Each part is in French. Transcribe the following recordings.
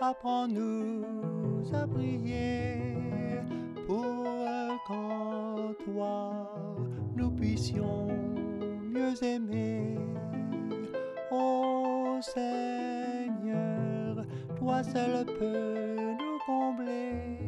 apprends-nous à prier pour qu'en toi nous puissions mieux aimer. Ô Seigneur, toi seul peux nous combler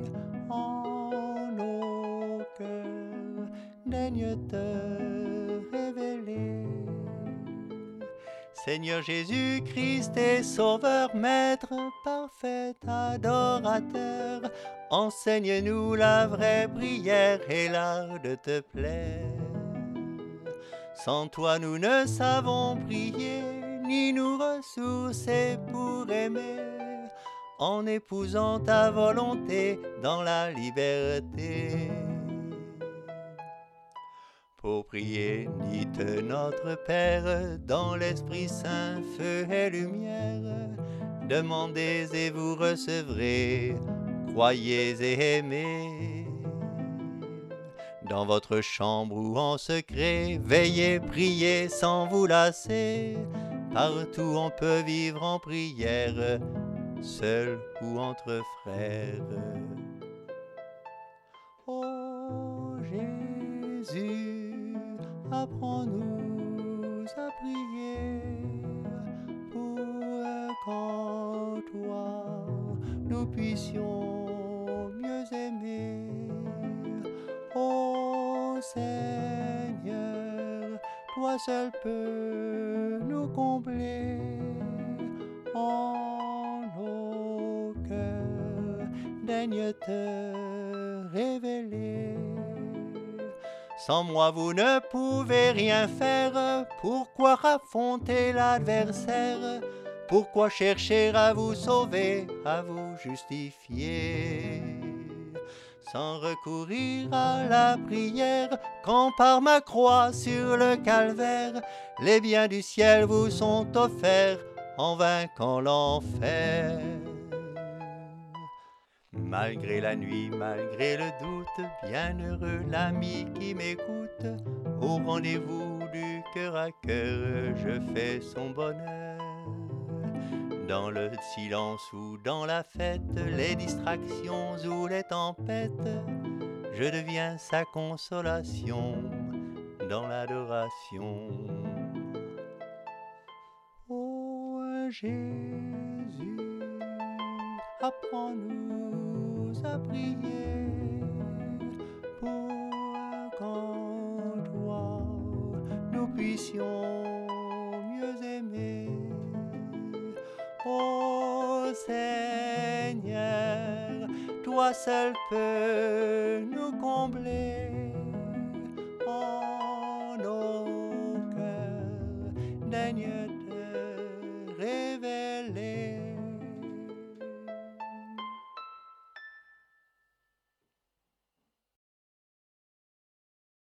en nos cœurs, daigne te révéler. Seigneur Jésus-Christ et Sauveur, Maître parfait, adorateur, enseigne-nous la vraie prière et l'art de te plaire. Sans toi nous ne savons prier, ni nous ressourcer pour aimer, en épousant ta volonté dans la liberté. Pour prier, dites notre Père, dans l'Esprit Saint, feu et lumière. Demandez et vous recevrez, croyez et aimez. Dans votre chambre ou en secret, veillez, priez sans vous lasser. Partout on peut vivre en prière, seul ou entre frères. Ô Jésus, apprends-nous à prier pour qu'en toi nous puissions mieux aimer. Ô Seigneur, toi seul peux nous combler en nos cœurs, daigne te révéler. Sans moi vous ne pouvez rien faire, pourquoi affronter l'adversaire? Pourquoi chercher à vous sauver, à vous justifier? Sans recourir à la prière, quand par ma croix sur le calvaire, les biens du ciel vous sont offerts en vainquant l'enfer. Malgré la nuit, malgré le doute, bienheureux l'ami qui m'écoute, au rendez-vous du cœur à cœur, je fais son bonheur. Dans le silence ou dans la fête, les distractions ou les tempêtes, je deviens sa consolation dans l'adoration. Ô Jésus, apprends-nous à prier pour qu'en toi nous puissions mieux aimer. Ô Seigneur, toi seul peux nous combler